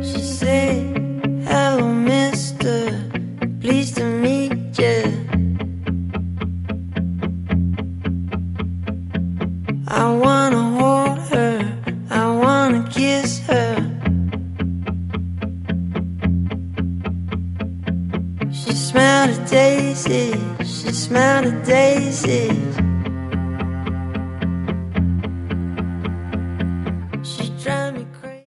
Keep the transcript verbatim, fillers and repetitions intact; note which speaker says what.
Speaker 1: She said, hello mister, pleased to meet ya. I wanna hold her, I wanna kiss her. She smelled a daisy, she smelled a daisy.